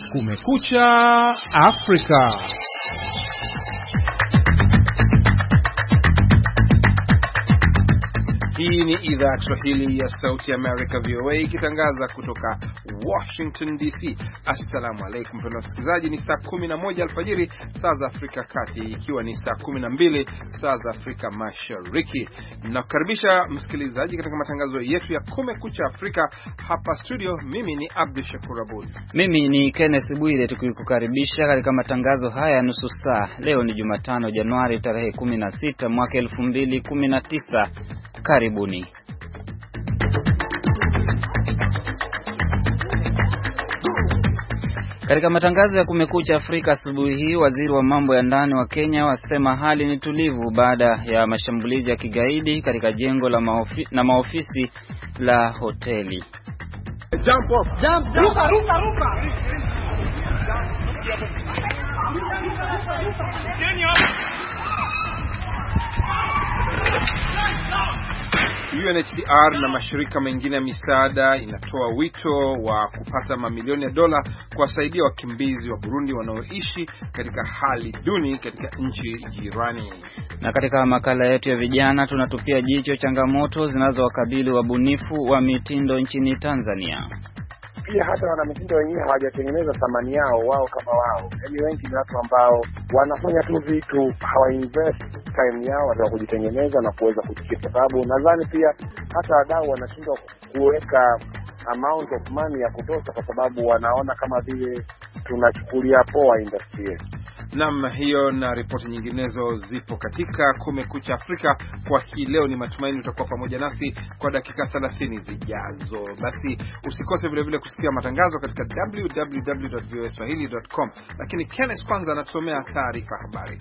Kumekucha Afrika. Hii ni idhaa ya Kiswahili ya Sauti America VOA ikitangaza kutoka Washington DC. Assalamu alaykum mpendwa msikilizaji, ni saa 11 alfajiri saa za Afrika Kati, ikiwa ni saa 12 saa za Afrika Mashariki. Nakukaribisha msikilizaji katika matangazo yetu ya Kumekucha Afrika hapa studio. Mimi ni Abdul Shakur Abud. Mimi ni Kenneth Bwire, tukikukaribisha katika matangazo haya nusu saa. Leo ni Jumatano, Januari tarehe 16 mwaka 2019. Karibuni. Katika matangazo ya Kumekucha Afrika asubuhi hii, waziri wa mambo ya ndani wa Kenya wasema hali ni tulivu baada ya mashambulizi ya kigaidi katika jengo la maofisi la hoteli. Jump off. Jump. Ruka. UNHCR na mashirika mengine ya misaada inatoa wito wa kupata mamilioni ya dola kuwasaidia wakimbizi wa Burundi wanaoishi katika hali duni katika nchi jirani. Na katika makala yetu ya vijana tunatupia jicho changamoto zinazowakabili wabunifu wa mitindo nchini Tanzania. Pia hata wana mitindo wenyewe hawajatengeneza thamani yao wao kama wao. Yaani wengi ni watu ambao wanafanya tu vitu, hawainvest time yao wataka kujitengeneza na kuweza kujikipa. Sababu nadhani pia hata wadau wanashindwa kuweka amount of money ya kutosha kwa sababu wanaona kama vile tunachukulia poa industry yetu. Naam, hiyo na ripoti nyinginezo zipo katika Kumekucha Afrika kwa hii leo. Ni matumaini utakuwa pamoja nasi kwa dakika 30 zijazo. Basi usikose vile vile kusikia matangazo katika www.voaswahili.com. Lakini Kenneth kwanza anatusomea taarifa habari.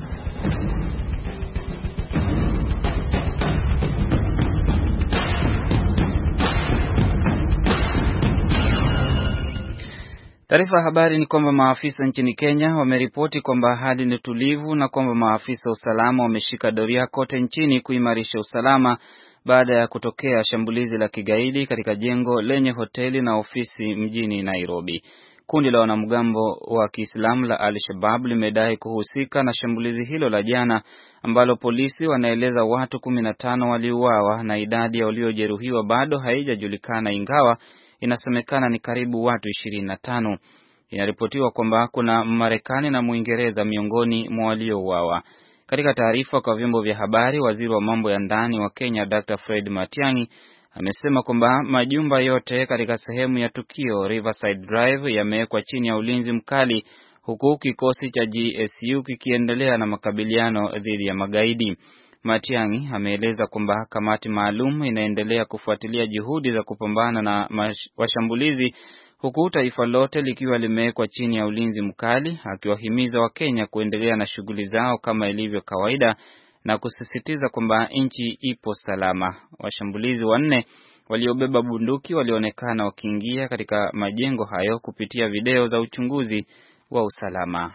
Taarifa ya habari ni kwamba maafisa nchini Kenya wameripoti kwamba hali ni tulivu na kwamba maafisa usalama wameshika doria kote nchini kuimarisha usalama baada ya kutokea shambulizi la kigaidi katika jengo lenye hoteli na ofisi mjini Nairobi. Kundi la wanamgambo wa Kiislamu la Al-Shabaab limedai kuhusika na shambulizi hilo la jana, ambalo polisi wanaeleza watu 15 waliuawa na idadi ya waliojeruhiwa bado haijajulikana, ingawa inasemekana ni karibu watu 25. Inaripotiwa kwamba kuna Marekani na Muingereza miongoni mwa waliouawa. Katika taarifa kwa vyombo vya habari, waziri wa mambo ya ndani wa Kenya Dr. Fred Matiang'i amesema kwamba majumba yote katika sehemu ya tukio Riverside Drive yamewekwa chini ya ulinzi mkali, huku kikosi cha GSU kikiendelea na makabiliano dhidi ya magaidi. Matiang'i ameeleza kwamba kamati maalum inaendelea kufuatilia juhudi za kupambana na washambulizi, huku taifa lote likiwa limewekwa chini ya ulinzi mkali, akiwahimiza Wakenya kuendelea na shughuli zao kama ilivyo kawaida na kusisitiza kwamba nchi ipo salama. Washambulizi 4 waliobeba bunduki walionekana wakiingia katika majengo hayo kupitia video za uchunguzi wa usalama.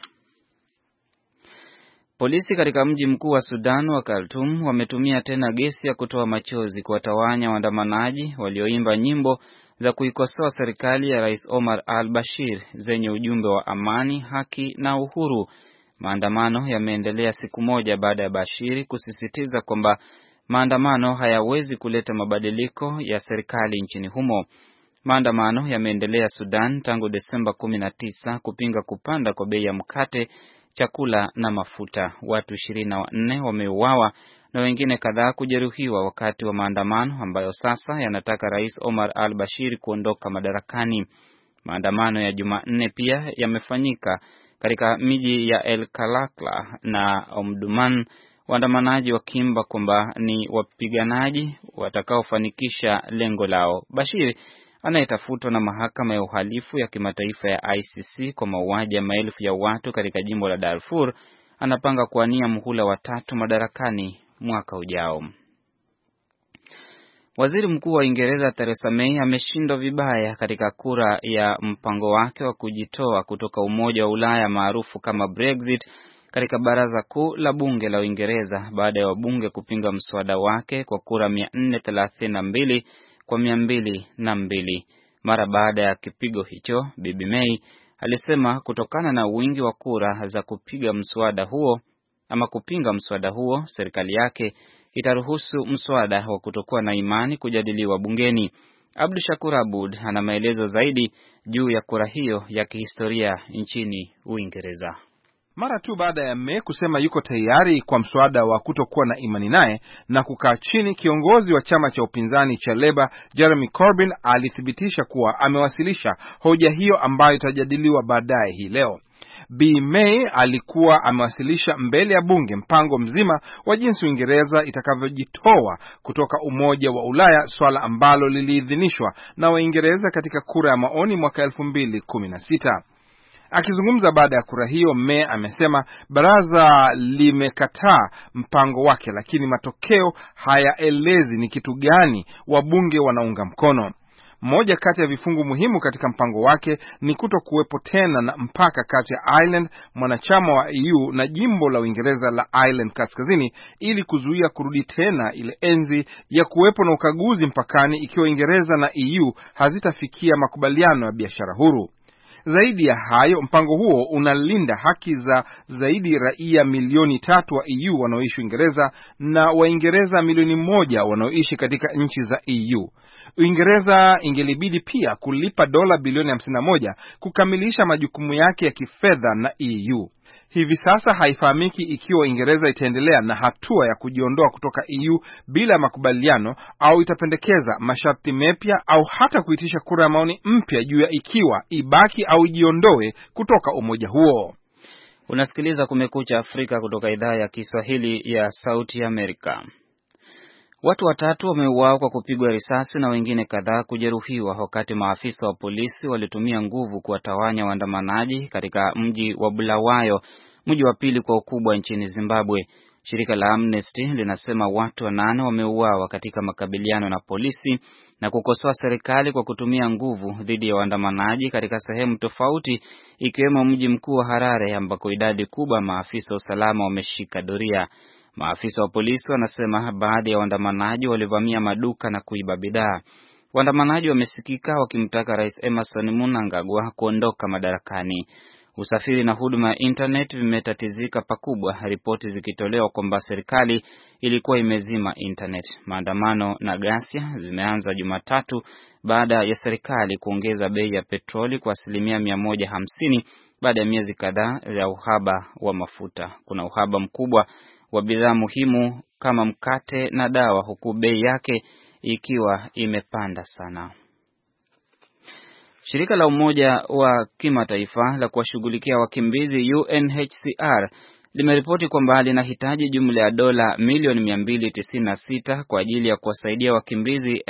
Polisi katika mji mkuu wa Sudan wa Khartoum wametumia tena gesi ya kutoa machozi kuwatawanya waandamanaji walioimba nyimbo za kuikosoa serikali ya Rais Omar al-Bashir zenye ujumbe wa amani, haki na uhuru. Maandamano yameendelea siku moja baada ya Bashir kusisitiza kwamba maandamano hayawezi kuleta mabadiliko ya serikali nchini humo. Maandamano yameendelea Sudan tangu Desemba 19 kupinga kupanda kwa bei ya mkate, chakula na mafuta. Watu 24 wameuawa na wengine kadhaa kujeruhiwa wakati wa maandamano ambayo sasa yanataka Rais Omar al-Bashir kuondoka madarakani. Maandamano ya Jumanne pia yamefanyika katika miji ya El Kalakla na Omdurman, waandamanaji wakiimba kwamba ni wapiganaji watakaofanikisha lengo lao. Bashir anayetafutwa na mahakama ya uhalifu ya kimataifa ya ICC kwa mauaji ya maelfu ya watu katika jimbo la Darfur anapanga kuwania muhula wa 3 madarakani mwaka ujao. Waziri Mkuu wa Uingereza Theresa May ameshindwa vibaya katika kura ya mpango wake wa kujitoa kutoka Umoja wa Ulaya maarufu kama Brexit katika baraza kuu la bunge la Uingereza baada ya wabunge kupinga mswada wake kwa kura 432 kwa 202. Mara baada ya kipigo hicho, Bibi May alisema kutokana na wingi wa kura za kupinga mswada huo, serikali yake itaruhusu mswada wa kutokuwa na imani kujadiliwa bungeni. Abdu Shakur Abud ana maelezo zaidi juu ya kura hiyo ya kihistoria nchini Uingereza. Mara tu baada ya May kusema yuko tayari kwa mswada wa kutokuwa na imani naye na kukaa chini, kiongozi wa chama cha upinzani cha Labour Jeremy Corbyn alithibitisha kuwa amewasilisha hoja hiyo ambayo itajadiliwa baadaye hii leo. Bi May alikuwa amewasilisha mbele ya bunge mpango mzima wa jinsi Uingereza itakavyojitoa kutoka Umoja wa Ulaya, swala ambalo liliidhinishwa na Waingereza katika kura ya maoni mwaka 2016. Akizungumza baada ya kura hiyo, May amesema baraza limekataa mpango wake, lakini matokeo hayaelezi ni kitu gani wabunge wanaunga mkono. Moja kati ya vifungu muhimu katika mpango wake ni kutokuwepo tena na mpaka kati ya Ireland, mwanachama wa EU, na jimbo la Uingereza la Ireland Kaskazini, ili kuzuia kurudi tena ile enzi ya kuwepo na ukaguzi mpakani ikiwa Uingereza na EU hazitafikia makubaliano ya biashara huru. Zaidi ya hayo, mpango huo unalinda haki za zaidi raia milioni 3 wa EU wanaoishi Uingereza na Waingereza milioni 1 wanaoishi katika nchi za EU. Uingereza ingelibidi pia kulipa dola bilioni 51 kukamilisha majukumu yake ya kifedha na EU. Hivi sasa haifahamiki ikiwa Uingereza itaendelea na hatua ya kujiondoa kutoka EU bila makubaliano au itapendekeza masharti mapya au hata kuitisha kura ya maoni mpya juu ya ikiwa ibaki au ijiondoe kutoka umoja huo. Unasikiliza Kumekucha Afrika kutoka idhaa ya Kiswahili ya Sauti ya Amerika. Watu 3 wameuawa kwa kupigwa risasi na wengine kadhaa kujeruhiwa wakati maafisa wa polisi walitumia nguvu kuwatawanya waandamanaji katika mji wa Bulawayo, mji wa pili kwa ukubwa nchini Zimbabwe. Shirika la Amnesty linasema watu 8 wameuawa katika makabiliano na polisi na kukosoa serikali kwa kutumia nguvu dhidi ya waandamanaji katika sehemu tofauti, ikiwemo mji mkuu wa Harare ambako idadi kubwa maafisa wa usalama wameshika doria. Maafisa wa polisi wanasema baadhi ya waandamanaji walivamia maduka na kuiba bidhaa. Waandamanaji wamesikika wakimtaka Rais Emmerson Mnangagwa kuondoka madarakani. Usafiri na huduma ya internet vimetatizika pakubwa, ripoti zikitolewa kwamba serikali ilikuwa imezima internet. Maandamano na ghasia zimeanza Jumatatu baada ya serikali kuongeza bei ya petroli kwa 150% baada ya miezi kadhaa ya uhaba wa mafuta. Kuna uhaba mkubwa wa bidhaa muhimu kama mkate na dawa, huku bei yake ikiwa imepanda sana. Shirika la Umoja wa Kimataifa la kuwashughulikia wakimbizi UNHCR limeripoti kwamba linahitaji jumla ya dola milioni 296 kwa ajili ya kuwasaidia wakimbizi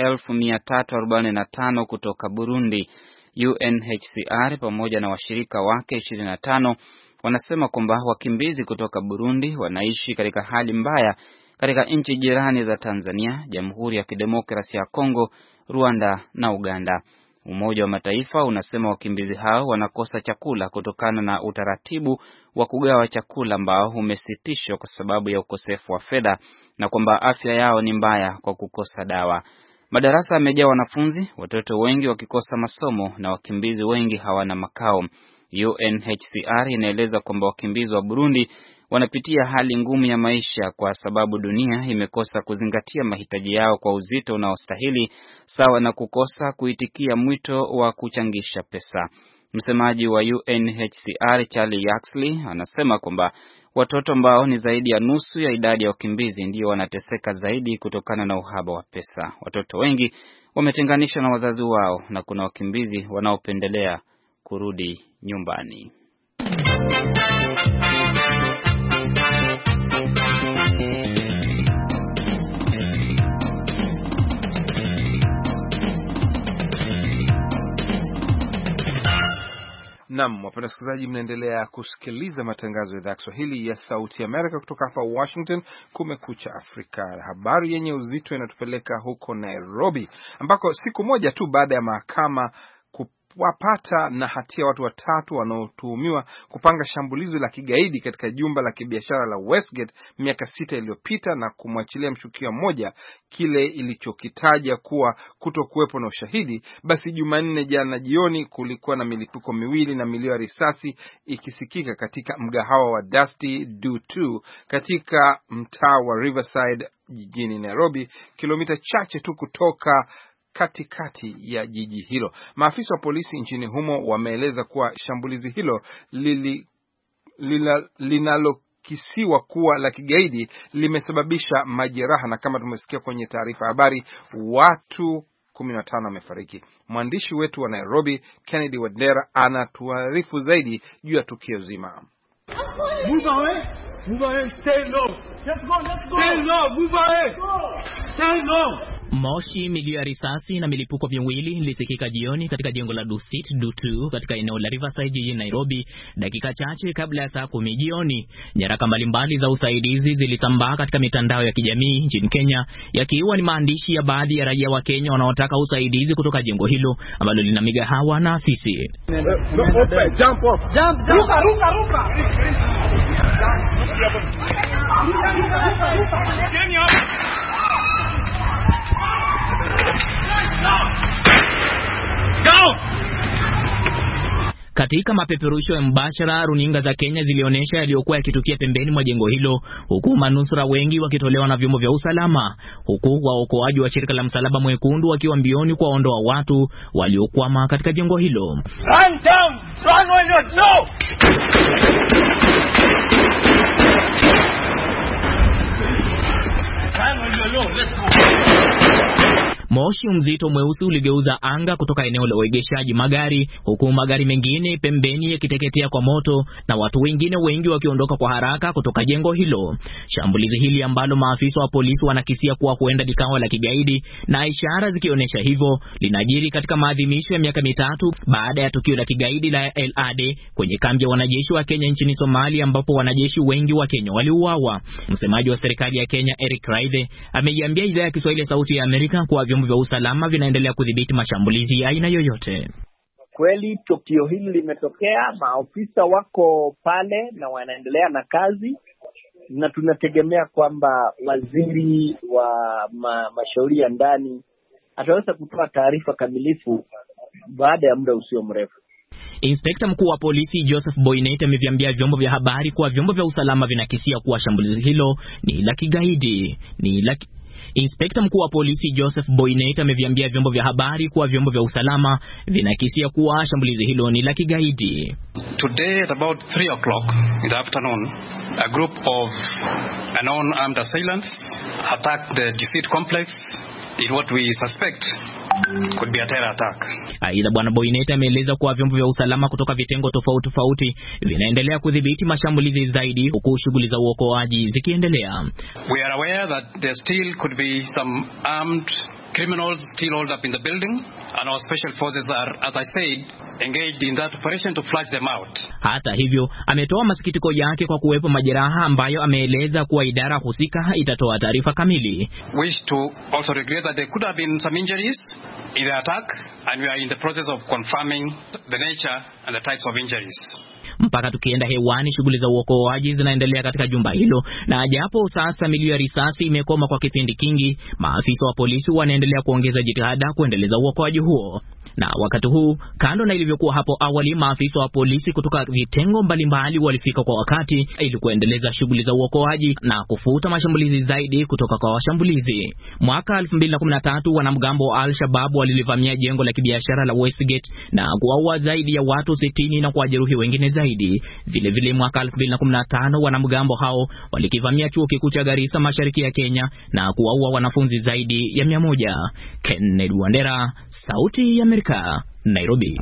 1345 kutoka Burundi. UNHCR pamoja na washirika wake 25 wanasema kwamba wakimbizi kutoka Burundi wanaishi katika hali mbaya katika nchi jirani za Tanzania, Jamhuri ya Kidemokrasia ya Kongo, Rwanda na Uganda. Umoja wa Mataifa unasema wakimbizi hao wanakosa chakula kutokana na utaratibu wa kugawa chakula ambao umesitishwa kwa sababu ya ukosefu wa fedha, na kwamba afya yao ni mbaya kwa kukosa dawa. Madarasa yamejaa wanafunzi, watoto wengi wakikosa masomo na wakimbizi wengi hawana makao. UNHCR inaeleza kwamba wakimbizi wa Burundi wanapitia hali ngumu ya maisha kwa sababu dunia imekosa kuzingatia mahitaji yao kwa uzito unaostahili, sawa na kukosa kuitikia mwito wa kuchangisha pesa. Msemaji wa UNHCR Charlie Yaxley anasema kwamba watoto ambao ni zaidi ya nusu ya idadi ya wakimbizi ndio wanateseka zaidi kutokana na uhaba wa pesa. Watoto wengi wametenganishwa na wazazi wao na kuna wakimbizi wanaopendelea kurudi nyumbani. Naam, wapenda wasikilizaji, mnaendelea kusikiliza matangazo ya idhaa ya Kiswahili ya Sauti ya Amerika kutoka hapa Washington. Kumekucha Afrika. Habari yenye uzito inatupeleka huko Nairobi, ambako siku moja tu baada ya mahakama wapata na hatia watu watatu wanaotuhumiwa kupanga shambulizi la kigaidi katika jumba la kibiashara la Westgate miaka 6 iliyopita na kumwachilia mshukiwa mmoja, kile ilichokitaja kuwa kutokuwepo na ushahidi. Basi Jumanne jana jioni kulikuwa na milipuko miwili na milio ya risasi ikisikika katika mgahawa wa Dusty Do 2 katika mtaa wa Riverside jijini Nairobi, kilomita chache tu kutoka katikati ya jiji hilo. Maafisa wa polisi nchini humo wameeleza kuwa shambulizi hilo linalokisiwa kuwa la kigaidi limesababisha majeraha, na kama tumesikia kwenye taarifa habari, watu 15 wamefariki. Mwandishi wetu wa Nairobi Kennedy Wandera anatuarifu zaidi juu ya tukio zima. Move away. Move away. Stay low. Let's go. Stay low. Move away. Stay low. Moshi, milio ya risasi na milipuko viwili ilisikika jioni katika jengo la Dusit Dutu katika eneo la Riverside jijini Nairobi, dakika chache kabla ya saa 10 jioni. Nyaraka mbalimbali za usaidizi zilisambaa katika mitandao ya kijamii nchini Kenya, yakiwa ni maandishi ya baadhi ya raia wa Kenya wanaotaka usaidizi kutoka jengo hilo ambalo lina migahawa na afisi. Jump off. Jump. Ruka. Katika mapeperusho ya mbashara, runinga za Kenya zilionyesha yaliyokuwa yakitukia pembeni mwa jengo hilo, huku manusura wengi wakitolewa na vyombo vya usalama, huku waokoaji wa shirika la Msalaba Mwekundu wakiwa mbioni kuwaondoa watu waliokwama katika jengo hilo. Run down! Run when you know! Let's go! Moshi mzito mweusi uligeuza anga kutoka eneo la uegeshaji magari, huku magari mengine pembeni yakiteketea kwa moto na watu wengine wengi wakiondoka kwa haraka kutoka jengo hilo. Shambulizi hili ambalo maafisa wa polisi wanakisia kuwa huenda likawa la kigaidi na ishara zikionyesha hivyo, linajiri katika maadhimisho ya miaka 3 baada ya tukio la kigaidi la LAD kwenye kambi ya wanajeshi wa Kenya nchini Somalia, ambapo wanajeshi wengi wa Kenya waliuawa. Msemaji wa serikali ya Kenya Eric Raithe ameiambia idhaa ya Kiswahili ya Sauti ya Amerika kuwa vyombo vya usalama vinaendelea kudhibiti mashambulizi ya aina yoyote. Kweli tukio hili limetokea, maofisa wako pale na wanaendelea na kazi, na tunategemea kwamba waziri wa mashauri ya ndani ataweza kutoa taarifa kamilifu baada ya muda usio mrefu. Inspekta mkuu wa polisi Joseph Boinnet ameviambia vyombo vya habari kuwa vyombo vya usalama vinakisia kuwa shambulizi hilo ni la kigaidi. Inspekta mkuu wa polisi Joseph Boinnet ameviambia vyombo vya habari kuwa vyombo vya usalama vinakisia kuwa shambulizi hilo ni la kigaidi. Today at about 3 o'clock in the afternoon, a group of unknown armed assailants attacked the Dusit complex in what we suspect could be a terror attack. Aidha, Bwana Boinnet ameeleza kuwa vyombo vya usalama kutoka vitengo tofauti vinaendelea kudhibiti mashambulizi zaidi, huku shughuli za uokoaji zikiendelea. We are aware that there still could be some armed criminals still hold up in the building, and our special forces are, as I said, engaged in that operation to flush them out. Hata hivyo, ametoa masikitiko yake kwa kuwepo majeraha ambayo ameeleza kuwa idara husika itatoa taarifa kamili. Wish to also regret that there could have been some injuries in the attack, and we are in the process of confirming the nature and the types of injuries. Mpaka tukienda hewani, shughuli za uokoaji zinaendelea katika jumba hilo, na japo sasa milio ya risasi imekoma kwa kipindi kingi, maafisa wa polisi wanaendelea kuongeza jitihada kuendeleza uokoaji huo. Na wakati huu, kando na ilivyokuwa hapo awali, maafisa wa polisi kutoka vitengo mbalimbali walifika kwa wakati ili kuendeleza shughuli za uokoaji na kufuta mashambulizi zaidi kutoka kwa washambulizi. Mwaka 2013 wanamgambo wa Al-Shabaab walilivamia jengo la kibiashara la Westgate na kuwaua zaidi ya watu 60 na kuwajeruhi wengine zaidi. Vile mwaka 2015 wanamgambo hao walikivamia chuo kikuu cha Garissa mashariki ya Kenya na kuwaua wanafunzi zaidi ya 100. Kennedy Wandera, Sauti ya Amerika, Nairobi.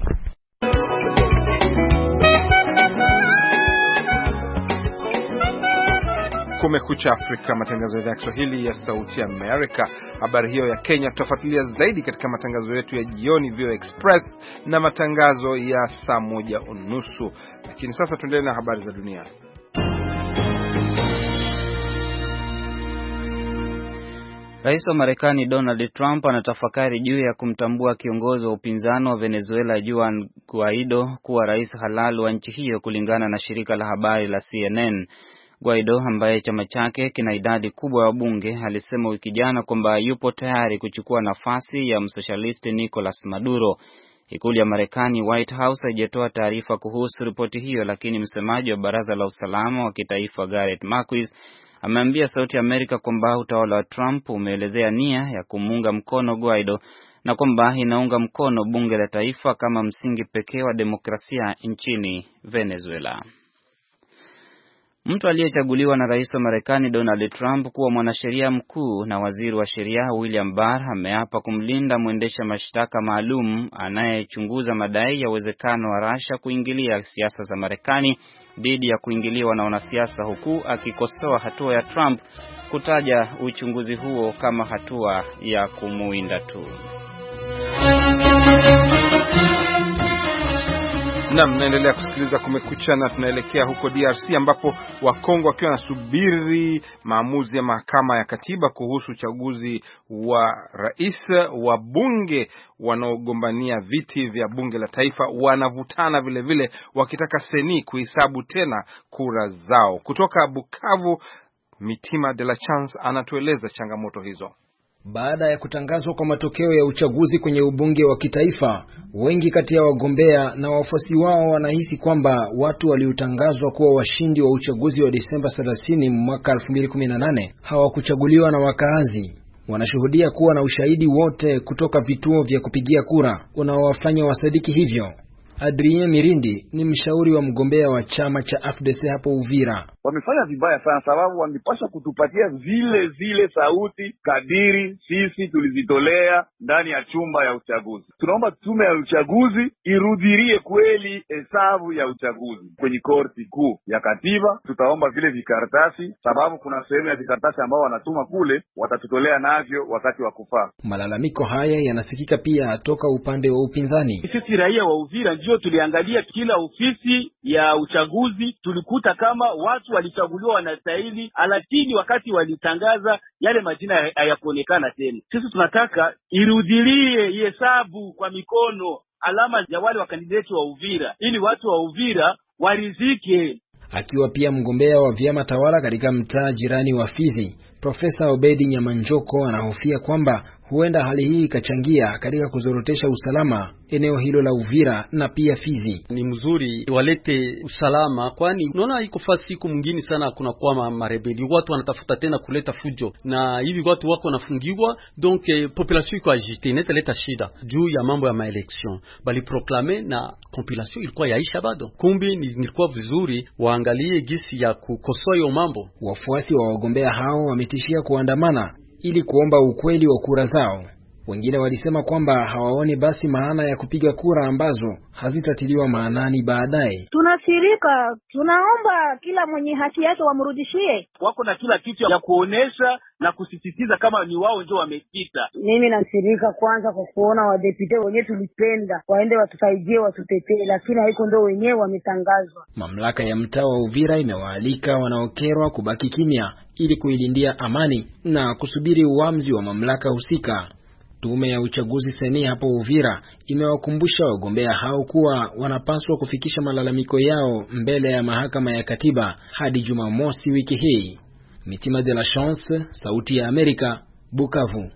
Kumekucha Afrika, matangazo ya Kiswahili ya Sauti ya Amerika. Habari hiyo ya Kenya tutafuatilia zaidi katika matangazo yetu ya jioni VOA Express na matangazo ya saa 1:30. Lakini sasa tuendelee na habari za dunia. . Rais wa Marekani Donald Trump anatafakari juu ya kumtambua kiongozi wa upinzani wa Venezuela Juan Guaido kuwa rais halali wa nchi hiyo kulingana na shirika la habari la CNN. Guaido ambaye chama chake kina idadi kubwa ya wabunge alisema wiki jana kwamba yupo tayari kuchukua nafasi ya msosialisti Nicolas Maduro. Ikulu ya Marekani White House haijatoa taarifa kuhusu ripoti hiyo, lakini msemaji wa Baraza la Usalama wa Kitaifa Gareth Marquis ameambia Sauti ya Amerika kwamba utawala wa Trump umeelezea nia ya kumunga mkono Guaido na kwamba inaunga mkono bunge la taifa kama msingi pekee wa demokrasia nchini Venezuela. Mtu aliyechaguliwa na rais wa Marekani Donald Trump kuwa mwanasheria mkuu na waziri wa sheria William Barr ameapa kumlinda mwendesha mashtaka maalum anayechunguza madai ya uwezekano wa Russia kuingilia siasa za Marekani dhidi ya kuingiliwa na wanasiasa, huku akikosoa hatua ya Trump kutaja uchunguzi huo kama hatua ya kumuinda tu. Naam, naendelea kusikiliza Kumekucha na tunaelekea huko DRC ambapo Wakongo wakiwa nasubiri maamuzi ya mahakama ya katiba kuhusu uchaguzi wa rais, wa bunge wanaogombania viti vya bunge la taifa wanavutana vile vile wakitaka seni kuhesabu tena kura zao. Kutoka Bukavu, Mitima de la Chance anatueleza changamoto hizo. Baada ya kutangazwa kwa matokeo ya uchaguzi kwenye ubunge wa kitaifa, wengi kati ya wagombea na wafuasi wao wanahisi kwamba watu waliotangazwa kuwa washindi wa uchaguzi wa Desemba 30 mwaka 2018 hawakuchaguliwa na wakaazi. Wanashuhudia kuwa na ushahidi wote kutoka vituo vya kupigia kura unaowafanya wasadiki hivyo. Adrien Mirindi ni mshauri wa mgombea wa chama cha AFDC hapo Uvira. Wamefanya vibaya sana, sababu wangepaswa kutupatia zile sauti kadiri sisi tulizitolea ndani ya chumba ya uchaguzi. Tunaomba tume ya uchaguzi irudirie kweli hesabu ya uchaguzi kwenye korti kuu ya katiba. Tutaomba vile vikaratasi, sababu kuna sehemu ya vikaratasi ambao wanatuma kule, watatutolea navyo wakati wa kufaa. Malalamiko haya yanasikika pia toka upande wa upinzani. Sisi raia wa Uvira ndio tuliangalia kila ofisi ya uchaguzi, tulikuta kama watu walichaguliwa wanastahili, lakini wakati walitangaza yale majina hayakuonekana tena. Sisi tunataka irudilie hesabu kwa mikono alama ya wale wakandidati wa Uvira ili watu wa Uvira warizike. Akiwa pia mgombea wa vyama tawala katika mtaa jirani wa Fizi, Profesa Obedi Nyamanjoko anahofia kwamba huenda hali hii ikachangia katika kuzorotesha usalama eneo hilo la Uvira na pia Fizi. Ni mzuri walete usalama, kwani unaona iko fasi siku mwingine sana kuna kwa marebeli, watu wanatafuta tena kuleta fujo na hivi watu wako wanafungiwa, donc population iko agite, inaleta shida juu ya mambo ya maelection. Bali proclamer na compilation ilikuwa yaisha bado. Kumbi nilikuwa vizuri waangalie gisi ya kukosoa hiyo mambo. Wafuasi wa wagombea hao wametishia kuandamana ili kuomba ukweli wa kura zao. Wengine walisema kwamba hawaoni basi maana ya kupiga kura ambazo hazitatiliwa maanani baadaye. Tunashirika, tunaomba kila mwenye haki yake wamrudishie. Wako na kila kitu ya kuonesha na kusisitiza kama ni wao ndio wamepita. Mimi nashirika kwanza kwa kuona wadepute wenyewe tulipenda waende watusaidie, watutetee, lakini haiko ndio wenyewe wametangazwa. Mamlaka ya mtaa wa Uvira imewaalika wanaokerwa kubaki kimya ili kuilindia amani na kusubiri uamuzi wa mamlaka husika. Tume ya uchaguzi seni hapo Uvira imewakumbusha wagombea hao kuwa wanapaswa kufikisha malalamiko yao mbele ya mahakama ya katiba hadi Jumamosi wiki hii. Mitima de la Chance, Sauti ya Amerika, Bukavu.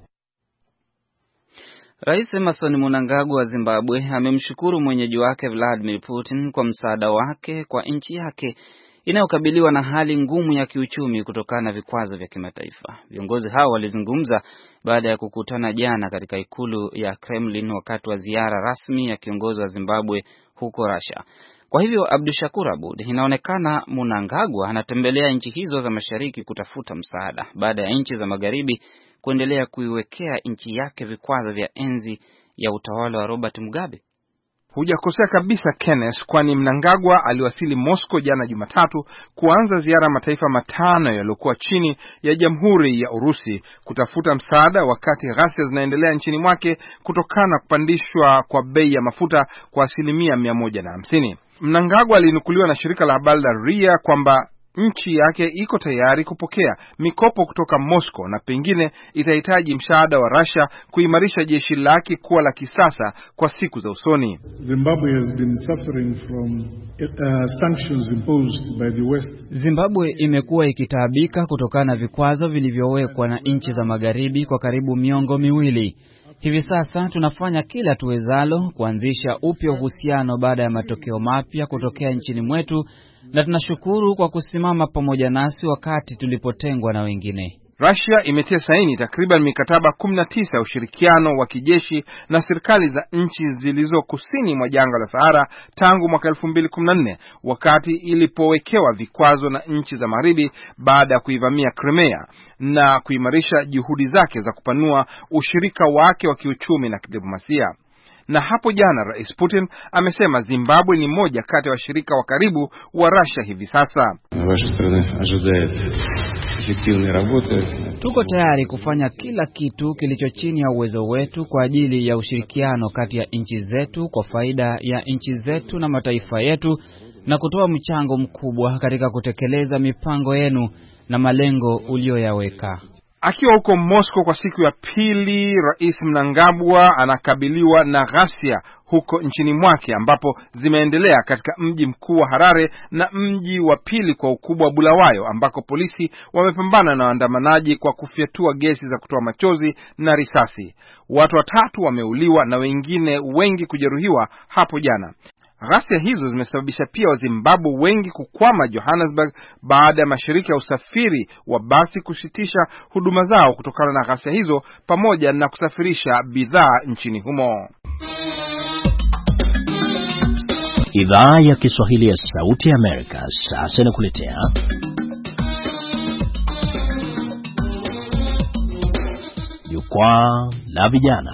Rais Emmerson Mnangagwa wa Zimbabwe amemshukuru mwenyeji wake Vladimir Putin kwa msaada wake kwa nchi yake inayokabiliwa na hali ngumu ya kiuchumi kutokana na vikwazo vya kimataifa. Viongozi hao walizungumza baada ya kukutana jana katika ikulu ya Kremlin wakati wa ziara rasmi ya kiongozi wa Zimbabwe huko Russia. Kwa hivyo Abdushakur Abud, inaonekana Mnangagwa anatembelea nchi hizo za mashariki kutafuta msaada baada ya nchi za magharibi kuendelea kuiwekea nchi yake vikwazo vya enzi ya utawala wa Robert Mugabe. Hujakosea kabisa Kenneth, kwani Mnangagwa aliwasili Moscow jana Jumatatu kuanza ziara mataifa matano yaliyokuwa chini ya Jamhuri ya Urusi kutafuta msaada wakati ghasia zinaendelea nchini mwake kutokana na kupandishwa kwa bei ya mafuta kwa 150%. Mnangagwa alinukuliwa na shirika la habari la RIA kwamba nchi yake iko tayari kupokea mikopo kutoka Moscow na pengine itahitaji msaada wa Russia kuimarisha jeshi lake kuwa la kisasa kwa siku za usoni. Zimbabwe has been suffering from sanctions imposed by the West. Zimbabwe imekuwa ikitaabika kutokana na vikwazo vilivyowekwa na nchi za magharibi kwa karibu miongo miwili. Hivi sasa tunafanya kila tuwezalo kuanzisha upya uhusiano baada ya matokeo mapya kutokea nchini mwetu, na tunashukuru kwa kusimama pamoja nasi wakati tulipotengwa na wengine. Russia imetia saini takriban mikataba 19 ya ushirikiano wa kijeshi na serikali za nchi zilizo kusini mwa jangwa la Sahara tangu mwaka 2014 wakati ilipowekewa vikwazo na nchi za magharibi baada ya kuivamia Crimea na kuimarisha juhudi zake za kupanua ushirika wake wa kiuchumi na kidiplomasia. Na hapo jana Rais Putin amesema Zimbabwe ni moja kati ya washirika wa karibu wa Russia hivi sasa. Tuko tayari kufanya kila kitu kilicho chini ya uwezo wetu kwa ajili ya ushirikiano kati ya nchi zetu kwa faida ya nchi zetu na mataifa yetu, na kutoa mchango mkubwa katika kutekeleza mipango yenu na malengo uliyoyaweka. Akiwa huko Moscow kwa siku ya pili, Rais Mnangagwa anakabiliwa na ghasia huko nchini mwake ambapo zimeendelea katika mji mkuu wa Harare na mji wa pili kwa ukubwa Bulawayo, ambako polisi wamepambana na waandamanaji kwa kufyatua gesi za kutoa machozi na risasi. Watu 3 wameuliwa na wengine wengi kujeruhiwa hapo jana. Ghasia hizo zimesababisha pia Wazimbabwe wengi kukwama Johannesburg baada ya mashirika ya usafiri wa basi kusitisha huduma zao kutokana na ghasia hizo pamoja na kusafirisha bidhaa nchini humo. Idhaa ya Kiswahili ya Sauti ya Amerika sasa inakuletea Jukwaa la Vijana.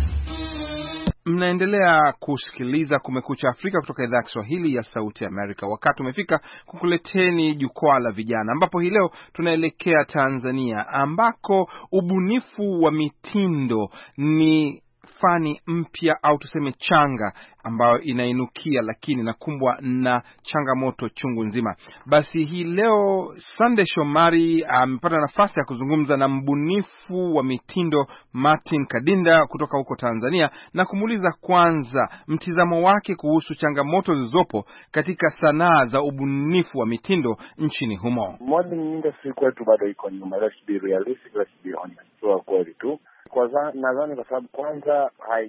Mnaendelea kusikiliza Kumekucha Afrika kutoka idhaa ya Kiswahili ya Sauti ya Amerika. Wakati umefika kukuleteni Jukwaa la Vijana, ambapo hii leo tunaelekea Tanzania ambako ubunifu wa mitindo ni fani mpya au tuseme changa ambayo inainukia lakini inakumbwa na changamoto chungu nzima. Basi hii leo Sunday Shomari amepata nafasi ya kuzungumza na mbunifu wa mitindo Martin Kadinda kutoka huko Tanzania na kumuuliza kwanza mtizamo wake kuhusu changamoto zilizopo katika sanaa za ubunifu wa mitindo nchini humo. Modern industry kwetu bado iko nyuma. Let's be realistic, let's be honest. So kweli tu. Nadhani kwa sababu kwanza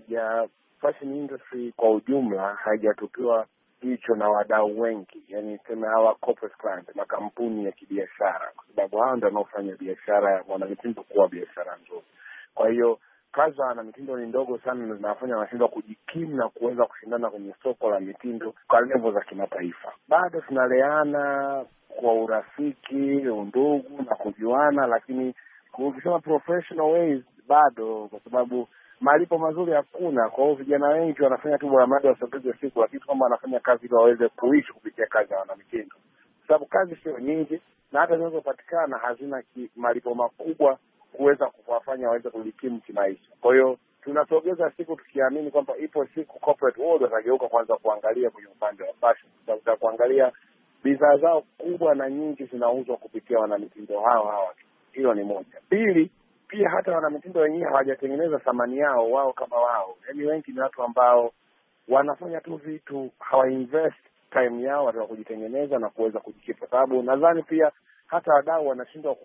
fashion industry kwa ujumla haijatupiwa jicho na wadau wengi, yani sema hawa corporate clients, makampuni ya kibiashara, kwa sababu hao ndio wanaofanya biashara ya mwanamitindo kuwa biashara nzuri. Kwa hiyo kazi za wanamitindo ni ndogo sana na zinafanya wanashindwa kujikimu na kuweza kushindana kwenye soko la mitindo kwa level za kimataifa. Bado tunaleana kwa urafiki, undugu na kujuana, lakini ukisema professional ways bado, kwa sababu malipo mazuri hakuna. Kwa hiyo vijana wengi wanafanya tu bora mradi wasogeze siku, lakini kama wanafanya kazi ili waweze kuishi kupitia kazi ya wanamitindo, kwa sababu kazi sio nyingi na hata zinazopatikana hazina malipo makubwa kuweza kuwafanya waweze kujikimu kimaisha. Kwa hiyo tunasogeza siku tukiamini kwamba ipo siku corporate world watageuka kwanza kuangalia kwenye upande wa fashion, kwa kuangalia bidhaa zao kubwa na nyingi zinauzwa kupitia wanamitindo hawa. Hilo ni moja. Pili, pia hata wanamitindo wenyewe hawajatengeneza thamani yao wao kama wao. Yaani wengi ni watu ambao wanafanya tu vitu, hawainvest time yao katika kujitengeneza na kuweza kujikipa. Kwa sababu nadhani pia hata wadau wanashindwa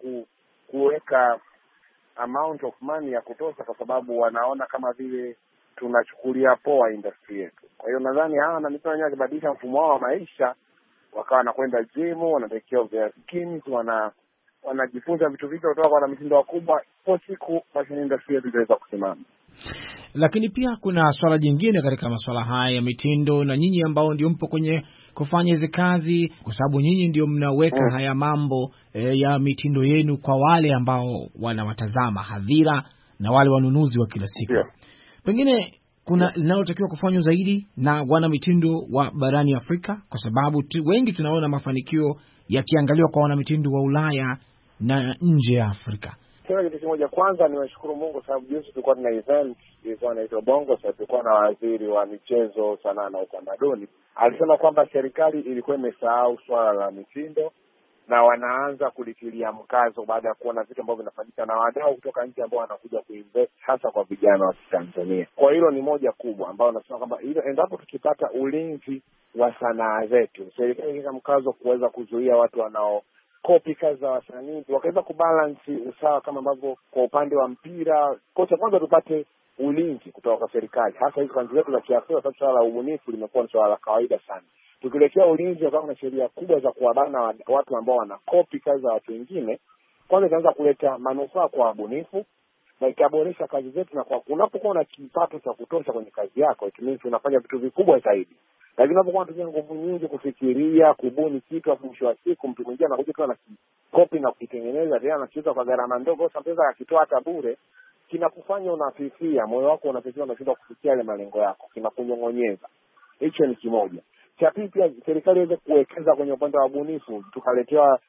kuweka amount of money ya kutosha, kwa sababu wanaona kama vile tunachukulia poa industry yetu. Kwa hiyo nadhani hawa wanamitindo wenyewe wakibadilisha mfumo wao wa maisha, wakawa wanakwenda gym, wanatekea vya skins, wanajifunza vitu vingi kutoka kwa wanamitindo wakubwa, kwa siku fashion industry yetu itaweza kusimama. Lakini pia kuna swala jingine katika masuala haya ya mitindo, na nyinyi ambao ndio mpo kwenye kufanya hizo kazi, kwa sababu nyinyi ndio mnaweka haya mambo ya mitindo yenu kwa wale ambao wanawatazama hadhira na wale wanunuzi wa kila siku. Pengine kuna linalotakiwa kufanywa zaidi na wana mitindo wa barani Afrika, kwa sababu wengi tunaona mafanikio yakiangaliwa kwa wana mitindo wa Ulaya na nje ya Afrika. Kitu kimoja, kwanza niwashukuru Mungu sababu juzi tulikuwa tuna event ilikuwa inaitwa Bongo. Sasa tulikuwa na waziri wa michezo, sanaa na utamaduni, alisema kwamba serikali ilikuwa imesahau swala la mitindo na wanaanza kulitilia mkazo baada ya kuona vitu ambavyo vinafanyika na wadau kutoka nje ambao wanakuja kuinvest hasa kwa vijana wa Tanzania. Kwa hilo ni moja kubwa ambao nasema kwamba hilo, endapo tukipata ulinzi wa sanaa zetu, serikali inaweka mkazo kuweza kuzuia watu wanao copy kazi za wasanii, wakaweza kubalance usawa kama ambavyo kwa upande wa mpira. Kwa kwanza tupate ulinzi kutoka kwa serikali, hasa hizo kanzi zetu za Kiafrika, kwa sababu swala la ubunifu limekuwa ni swala la kawaida sana. Tukielekea ulinzi kama na sheria kubwa za kuwabana watu ambao wana copy kazi za watu wengine, kwanza itaanza kuleta manufaa kwa wabunifu na itaboresha kazi zetu, na kwa unapokuwa na kipato cha kutosha kwenye kazi yako, it means unafanya vitu vikubwa zaidi. Lakini unapokuwa unatumia nguvu nyingi kufikiria, kubuni kitu, afu mwisho wa siku mtu mwingine anakuja tu na copy na kukitengeneza tena anacheza kwa gharama ndogo, sometimes akitoa hata bure, kinakufanya unafifia, moyo wako unafifia, unashindwa kufikia ile malengo yako, kinakunyong'onyeza. Hicho ni kimoja. Cha pili, pia serikali iweze kuwekeza kwenye upande wa ubunifu, tukaletewa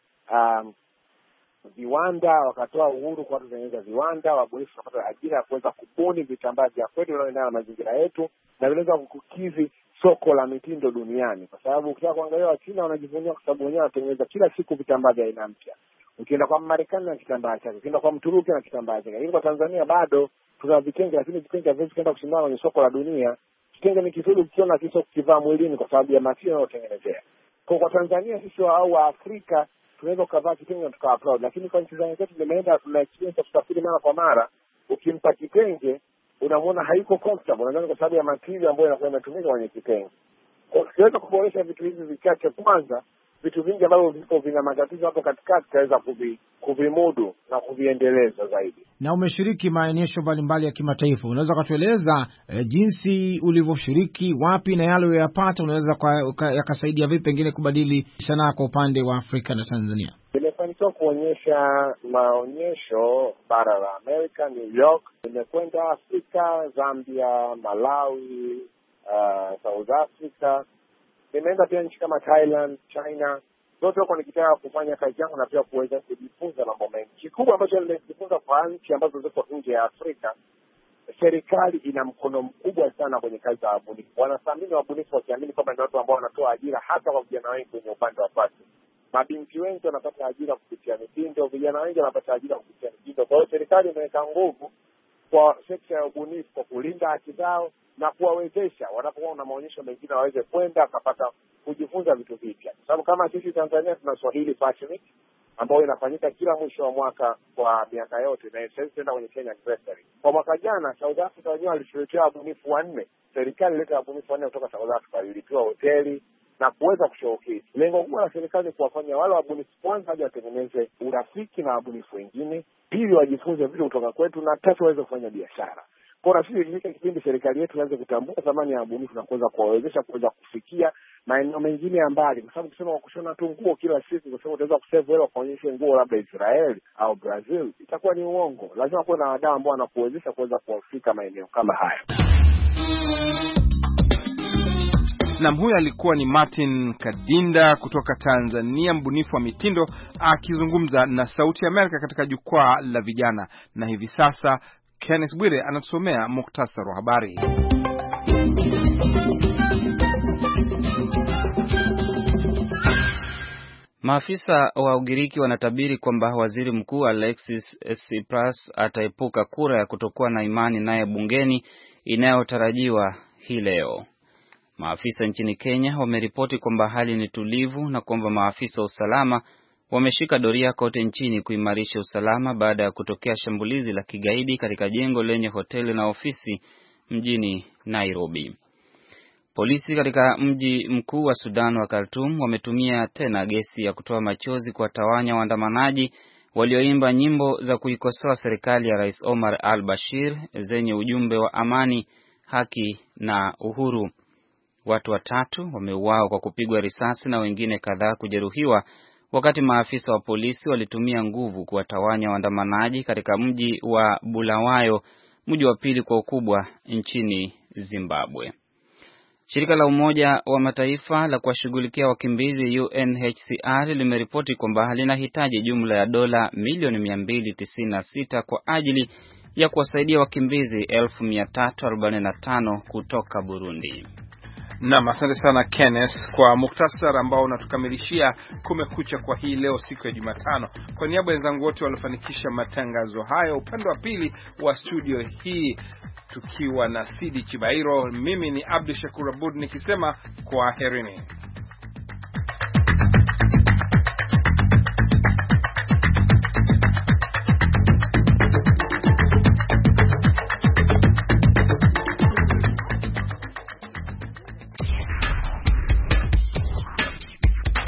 viwanda, wakatoa uhuru kwa watu kutengeneza viwanda, wabunifu wakapata ajira ya kuweza kubuni vitambaa vya kweli vinavyoendana na mazingira yetu na vinaweza kukidhi soko la mitindo duniani, kwa sababu ukitaka kuangalia Wachina wanajivunia kwa sababu wenyewe wanatengeneza kila siku vitambaa vya aina mpya. Ukienda kwa Marekani na kitambaa chake, ukienda kwa Mturuki na kitambaa chake. Lakini kwa Tanzania bado tuna vitenge, lakini vitenge haviwezi kwenda kushindana kwenye soko la dunia. Kitenge ni kizuri ukiona kiso kukivaa mwilini kwa sababu ya material yanayotengenezea. Kwa Tanzania sisi au Afrika tunaweza kuvaa kitenge na tukawa proud, lakini kwa nchi zetu tumeenda tuna experience kusafiri mara kwa mara, ukimpa kitenge unamwona haiko comfortable, unadhani kwa sababu ya material ambayo inakuwa imetumika kwenye kitenge. Kwa kiweza kuboresha vitu hivi vichache kwanza, vitu vingi ambavyo viko vina matatizo hapo katikati tutaweza kuvimudu na kuviendeleza zaidi. Na umeshiriki maonyesho mbalimbali ya kimataifa, unaweza kutueleza jinsi ulivyoshiriki, wapi na yale uliyopata, unaweza yakasaidia vipi pengine kubadili sanaa kwa upande wa Afrika na Tanzania? Nimefanikiwa kuonyesha maonyesho bara la Amerika, New York. Nimekwenda Afrika, Zambia, Malawi, South Africa. Nimeenda pia nchi kama Thailand, China. Zote huko nikitaka kufanya kazi yangu na pia kuweza kujifunza mambo mengi. Kikubwa ambacho nimejifunza kwa nchi ambazo ziko nje ya Afrika, serikali ina mkono mkubwa sana kwenye kazi za wabunifu. Wanathamini wabunifu wakiamini kwamba ni watu ambao wanatoa ajira hata kwa vijana wengi kwenye upande wa fashion. Mabinti wengi wanapata ajira kupitia mitindo, vijana wengi wanapata ajira kupitia mitindo. Kwa hiyo serikali imeweka nguvu kwa sekta ya ubunifu kwa kulinda haki zao na kuwawezesha wanapokuwa na maonyesho mengine waweze kwenda kupata kujifunza vitu vipya. Kwa sababu kama sisi Tanzania tuna Swahili Fashion Week ambayo inafanyika kila mwisho wa mwaka kwa miaka yote, na sasa tunaenda kwenye Kenya anniversary. Kwa mwaka jana South Africa wenyewe walituletea wabunifu 4. Serikali ileta wabunifu 4 kutoka South Africa, ilitoa hoteli na kuweza kushowcase. Lengo kubwa la serikali ni kuwafanya wale wabunifu kwanza waje watengeneze urafiki na wabunifu wengine, pili wajifunze vitu kutoka kwetu, na tatu waweze kufanya biashara. Kwa rafiki ilifika kipindi serikali yetu ianze kutambua thamani ya wabunifu na kuweza kuwawezesha kuweza kufikia maeneo mengine ya mbali, kwa sababu kusema kushona tu nguo kila siku, kwa sababu utaweza kusave hela kuonyesha nguo labda Israeli au Brazil, itakuwa ni uongo. Lazima kuwe na wadau ambao wanakuwezesha kuweza kuwafika maeneo kama haya. Na huyu alikuwa ni Martin Kadinda kutoka Tanzania, mbunifu wa mitindo, akizungumza na Sauti ya Amerika katika jukwaa la vijana. Na hivi sasa Kenneth Bwire anatusomea muktasari wa habari. Maafisa wa Ugiriki wanatabiri kwamba waziri mkuu Alexis Tsipras ataepuka kura ya kutokuwa na imani naye bungeni inayotarajiwa hii leo. Maafisa nchini Kenya wameripoti kwamba hali ni tulivu na kwamba maafisa wa usalama wameshika doria kote nchini kuimarisha usalama baada ya kutokea shambulizi la kigaidi katika jengo lenye hoteli na ofisi mjini Nairobi. Polisi katika mji mkuu wa Sudan wa Khartoum wametumia tena gesi ya kutoa machozi kuwatawanya waandamanaji walioimba nyimbo za kuikosoa serikali ya Rais Omar al-Bashir zenye ujumbe wa amani, haki na uhuru. Watu 3 wameuawa kwa kupigwa risasi na wengine kadhaa kujeruhiwa wakati maafisa wa polisi walitumia nguvu kuwatawanya waandamanaji katika mji wa Bulawayo, mji wa pili kwa ukubwa nchini Zimbabwe. Shirika la Umoja wa Mataifa la kuwashughulikia wakimbizi UNHCR limeripoti kwamba linahitaji jumla ya dola milioni 296 kwa ajili ya kuwasaidia wakimbizi 1345 kutoka Burundi. Naam, asante sana Kenneth kwa muktasari ambao unatukamilishia kumekucha kwa hii leo siku ya Jumatano. Kwa niaba ya wenzangu wote waliofanikisha matangazo hayo, upande wa pili wa studio hii tukiwa na Sidi Chibairo, mimi ni Abdul Shakur Abud nikisema kwaherini.